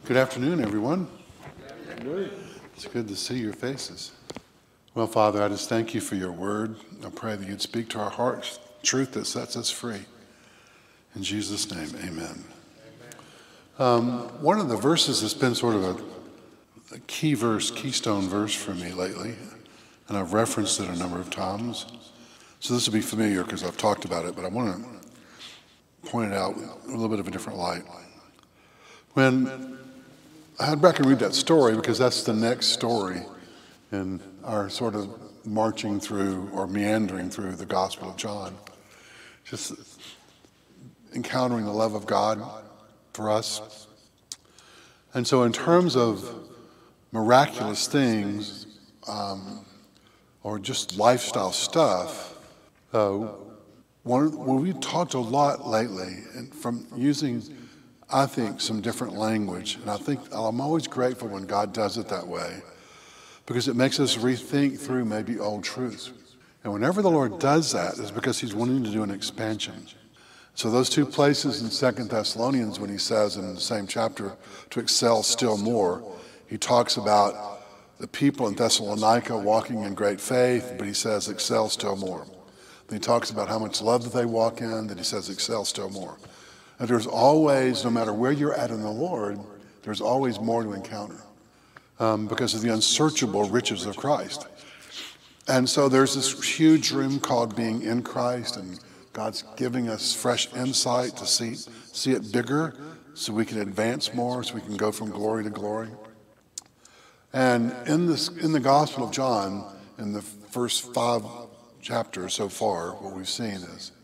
Good afternoon, everyone. It's good to see your faces. Well, Father, I just thank you for your word. I pray that you'd speak to our hearts, truth that sets us free. In Jesus' name, amen. One of the verses that's been sort of a key verse, keystone verse for me lately, and I've referenced it a number of times. So this will be familiar because I've talked about it, but I want to point it out with a little bit of a different light. When I had back and read that story, because that's the next story in our sort of marching through or meandering through the Gospel of John, just encountering the love of God for us. And so in terms of miraculous things or just lifestyle stuff, we talked a lot lately and from using, I think, some different language. And I think I'm always grateful when God does it that way because it makes us rethink through maybe old truths. And whenever the Lord does that, it's because he's wanting to do an expansion. So those two places in 2 Thessalonians, when he says in the same chapter to excel still more, he talks about the people in Thessalonica walking in great faith, but he says excel still more. Then he talks about how much love that they walk in, that he says excel still more. And there's always, no matter where you're at in the Lord, there's always more to encounter because of the unsearchable riches of Christ. And so there's this huge room called being in Christ, and God's giving us fresh insight to see it bigger so we can advance more, so we can go from glory to glory. And in the Gospel of John, in the first 5 chapters so far, what we've seen is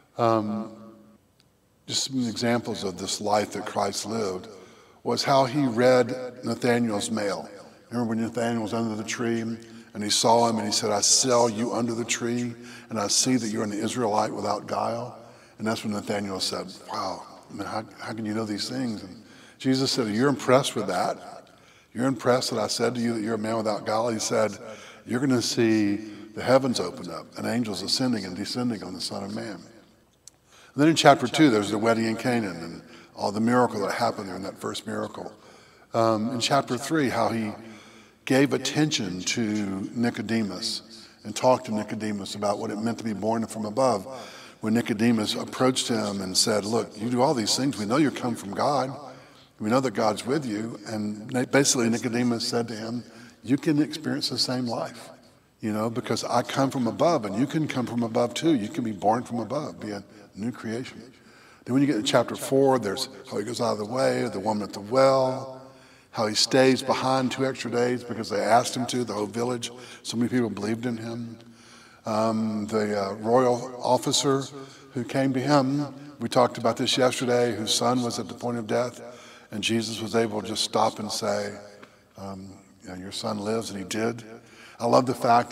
just some examples of this life that Christ lived was how he read Nathanael's mail. Remember when Nathanael was under the tree and he saw him and he said, I saw you under the tree and I see that you're an Israelite without guile. And that's when Nathanael said, wow, I mean, how can you know these things? And Jesus said, you're impressed with that? You're impressed that I said to you that you're a man without guile? He said, you're going to see the heavens open up and angels ascending and descending on the Son of Man. And then in chapter 2, there's the wedding in Canaan and all the miracle that happened there in that first miracle. In chapter 3, how he gave attention to Nicodemus and talked to Nicodemus about what it meant to be born from above. When Nicodemus approached him and said, look, you do all these things. We know you come from God. We know that God's with you. And basically Nicodemus said to him, you can experience the same life, because I come from above and you can come from above too. You can be born from above, be a new creation. Then when you get to chapter 4, there's how he goes out of the way, the woman at the well, how he stays behind 2 extra days because they asked him to, the whole village. So many people believed in him. The royal officer who came to him, we talked about this yesterday, whose son was at the point of death. And Jesus was able to just stop and say, your son lives, and he did. I love the fact,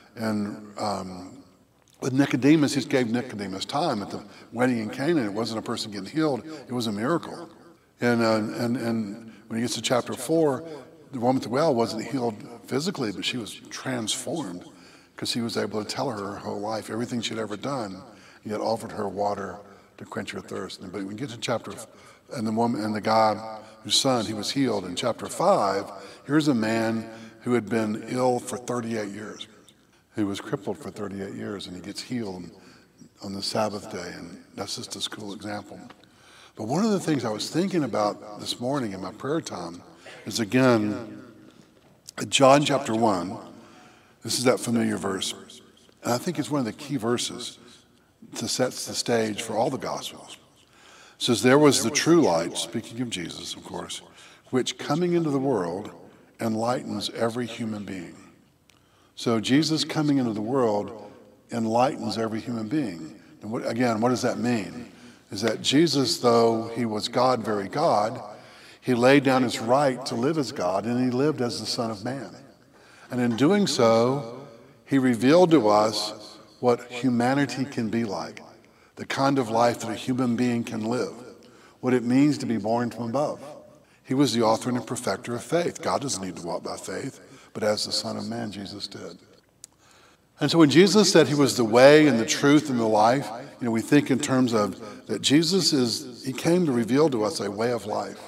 with Nicodemus, he gave Nicodemus time. At the wedding in Canaan, it wasn't a person getting healed, it was a miracle. And when he gets to chapter 4, the woman at the well wasn't healed physically, but she was transformed because he was able to tell her whole life, everything she'd ever done. He had offered her water to quench her thirst. But when we get to chapter, and the woman and the guy whose son, he was healed. In chapter 5, here's a man who had been ill for 38 years. He was crippled for 38 years, and he gets healed on the Sabbath day. And that's just a cool example. But one of the things I was thinking about this morning in my prayer time is, again, John chapter 1. This is that familiar verse. And I think it's one of the key verses that sets the stage for all the Gospels. It says, there was the true light, speaking of Jesus, of course, which coming into the world enlightens every human being. So Jesus coming into the world enlightens every human being. And what does that mean? Is that Jesus, though he was God, very God, he laid down his right to live as God, and he lived as the Son of Man. And in doing so, he revealed to us what humanity can be like, the kind of life that a human being can live, what it means to be born from above. He was the author and perfecter of faith. God doesn't need to walk by faith, but as the Son of Man, Jesus did. And so when Jesus said he was the way and the truth and the life, we think in terms of that he came to reveal to us a way of life.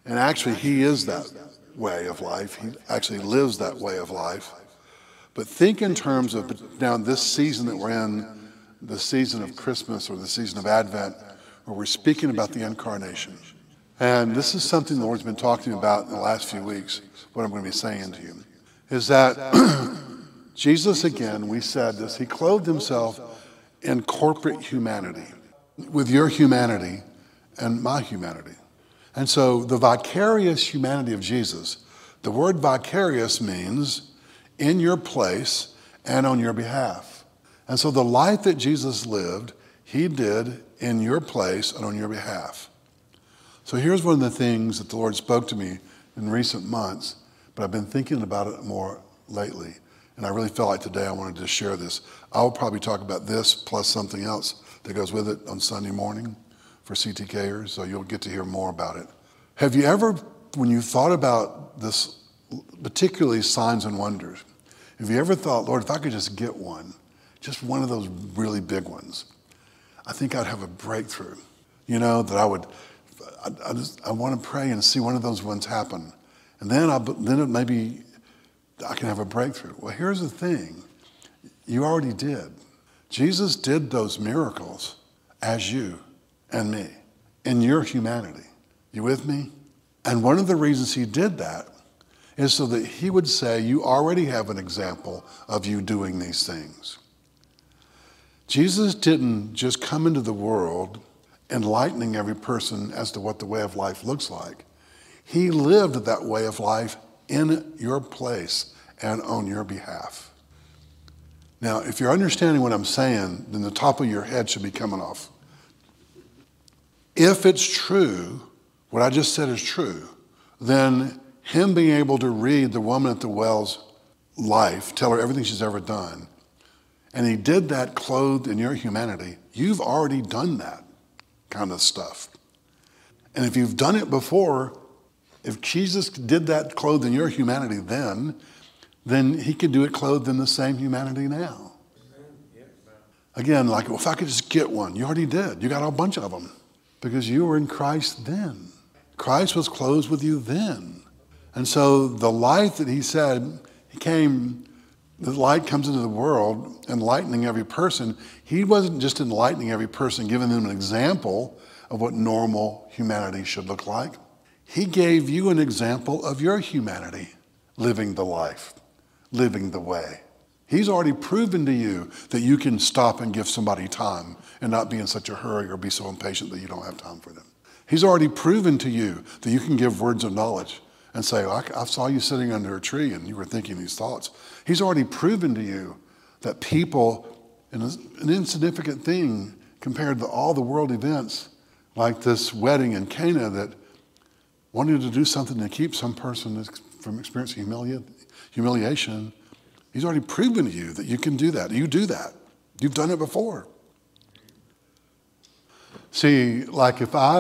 And actually, he is that way of life. He actually lives that way of life. But think in terms of now this season that we're in, the season of Christmas or the season of Advent, where we're speaking about the incarnation. And this is something the Lord's been talking about in the last few weeks, what I'm going to be saying to you, is that Jesus, again, we said this, he clothed himself in corporate humanity, with your humanity and my humanity. And so the vicarious humanity of Jesus, the word vicarious means in your place and on your behalf. And so the life that Jesus lived, he did in your place and on your behalf. So here's one of the things that the Lord spoke to me in recent months, but I've been thinking about it more lately. And I really felt like today I wanted to share this. I'll probably talk about this plus something else that goes with it on Sunday morning for CTKers, so you'll get to hear more about it. Have you ever, when you thought about this, particularly signs and wonders, have you ever thought, Lord, if I could just get one, just one of those really big ones, I think I'd have a breakthrough. You know, that I want to pray and see one of those ones happen. And then maybe I can have a breakthrough. Well, here's the thing. You already did. Jesus did those miracles as you and me in your humanity. You with me? And one of the reasons he did that is so that he would say, you already have an example of you doing these things. Jesus didn't just come into the world enlightening every person as to what the way of life looks like. He lived that way of life in your place and on your behalf. Now, if you're understanding what I'm saying, then the top of your head should be coming off. If it's true, what I just said is true, then him being able to read the woman at the well's life, tell her everything she's ever done, and he did that clothed in your humanity, you've already done that kind of stuff. And if you've done it before, if Jesus did that clothed in your humanity then he could do it clothed in the same humanity now. Again, like, well, if I could just get one, you already did. You got a bunch of them because you were in Christ then. Christ was clothed with you then. And so the light that he said, the light comes into the world, enlightening every person. He wasn't just enlightening every person, giving them an example of what normal humanity should look like. He gave you an example of your humanity, living the life, living the way. He's already proven to you that you can stop and give somebody time and not be in such a hurry or be so impatient that you don't have time for them. He's already proven to you that you can give words of knowledge and say, I saw you sitting under a tree and you were thinking these thoughts. He's already proven to you that people, an insignificant thing compared to all the world events, like this wedding in Cana that wanted to do something to keep some person from experiencing humiliation, he's already proven to you that you can do that. You do that. You've done it before. See, like if I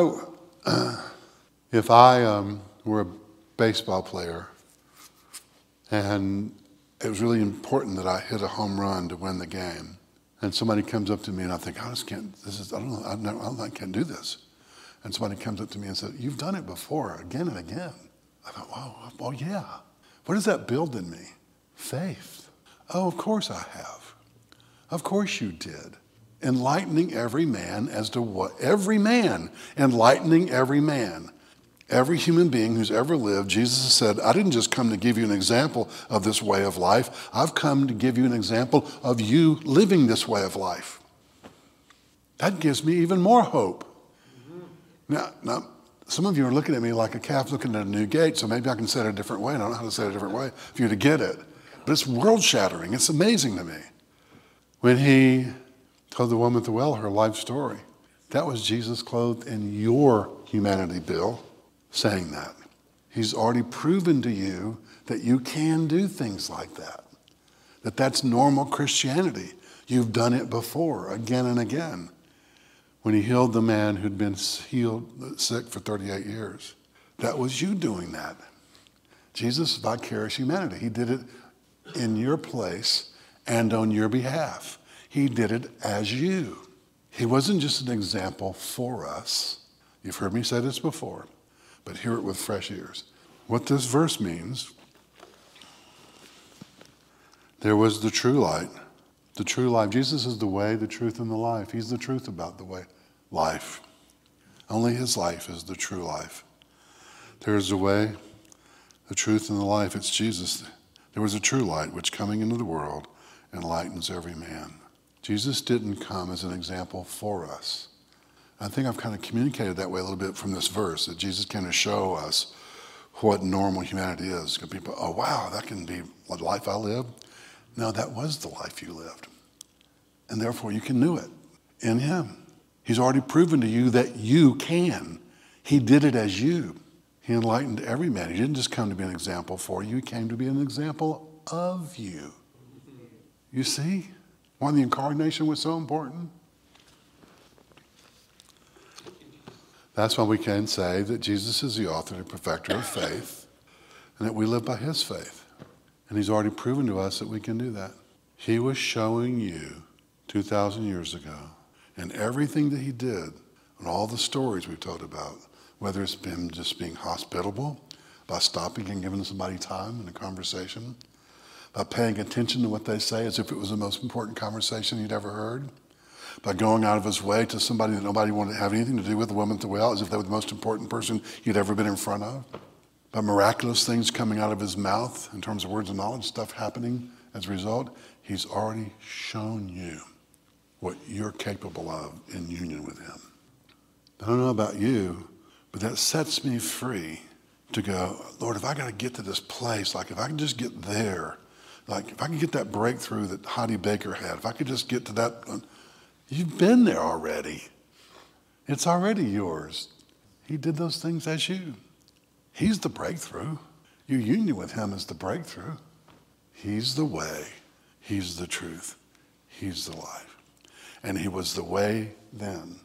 were a baseball player and it was really important that I hit a home run to win the game, and somebody comes up to me and I think, I just can't, I can't do this. And somebody comes up to me and says, you've done it before, again and again. I thought, oh yeah. What does that build in me? Faith. Oh, of course I have. Of course you did. Enlightening every man as to what? Every man. Enlightening every man. Every human being who's ever lived, Jesus has said, I didn't just come to give you an example of this way of life. I've come to give you an example of you living this way of life. That gives me even more hope. Now, some of you are looking at me like a calf looking at a new gate, so maybe I can say it a different way. I don't know how to say it a different way for you to get it. But it's world-shattering. It's amazing to me. When he told the woman at the well her life story, that was Jesus clothed in your humanity, Bill, saying that. He's already proven to you that you can do things like that, that that's normal Christianity. You've done it before, again and again. When he healed the man who'd been sick for 38 years, that was you doing that. Jesus' vicarious humanity. He did it in your place and on your behalf. He did it as you. He wasn't just an example for us. You've heard me say this before. but hear it with fresh ears. What this verse means, there was the true light, the true life. Jesus is the way, the truth, and the life. He's the truth about the way, life. Only his life is the true life. There is the way, the truth, and the life. It's Jesus. There was a true light which coming into the world enlightens every man. Jesus didn't come as an example for us. I think I've kind of communicated that way a little bit from this verse, that Jesus came to show us what normal humanity is. People, oh wow, that can be the life I live. No, that was the life you lived. And therefore you can do it in him. He's already proven to you that you can. He did it as you. He enlightened every man. He didn't just come to be an example for you. He came to be an example of you. You see why the incarnation was so important? That's why we can say that Jesus is the author and perfecter of faith, and that we live by his faith. And he's already proven to us that we can do that. He was showing you 2,000 years ago, and everything that he did, and all the stories we've told about, whether it's been just being hospitable, by stopping and giving somebody time in a conversation, by paying attention to what they say as if it was the most important conversation you'd ever heard, by going out of his way to somebody that nobody wanted to have anything to do with, the woman at the well, as if they were the most important person you'd ever been in front of, by miraculous things coming out of his mouth in terms of words of knowledge, stuff happening as a result. He's already shown you what you're capable of in union with him. I don't know about you, but that sets me free to go, Lord, if I got to get to this place, like if I can just get there, like if I can get that breakthrough that Heidi Baker had, if I could just get to that, you've been there already. It's already yours. He did those things as you. He's the breakthrough. Your union with him is the breakthrough. He's the way. He's the truth. He's the life. And he was the way then,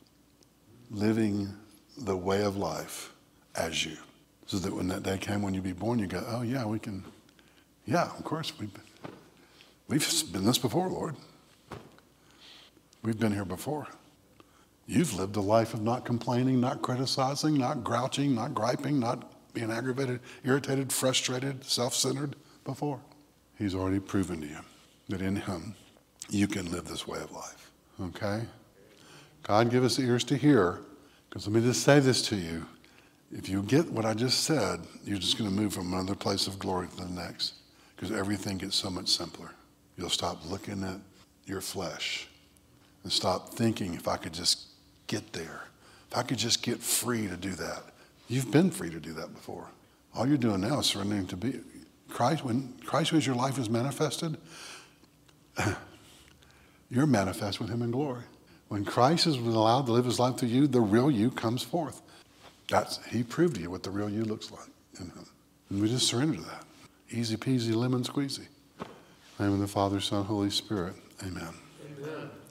living the way of life as you. So that when that day came when you be born, you go, oh yeah, we can, yeah, of course, we've been this before, Lord. We've been here before. You've lived a life of not complaining, not criticizing, not grouching, not griping, not being aggravated, irritated, frustrated, self-centered before. He's already proven to you that in him you can live this way of life. Okay? God give us ears to hear, because let me just say this to you. If you get what I just said, you're just going to move from another place of glory to the next, because everything gets so much simpler. You'll stop looking at your flesh and stop thinking, if I could just get there, if I could just get free to do that. You've been free to do that before. All you're doing now is surrendering to be Christ. When Christ, who is your life, is manifested, you're manifest with him in glory. When Christ has been allowed to live his life through you, the real you comes forth. He proved to you what the real you looks like in him. And we just surrender to that. Easy peasy, lemon squeezy. In the name of the Father, Son, Holy Spirit. Amen. Amen.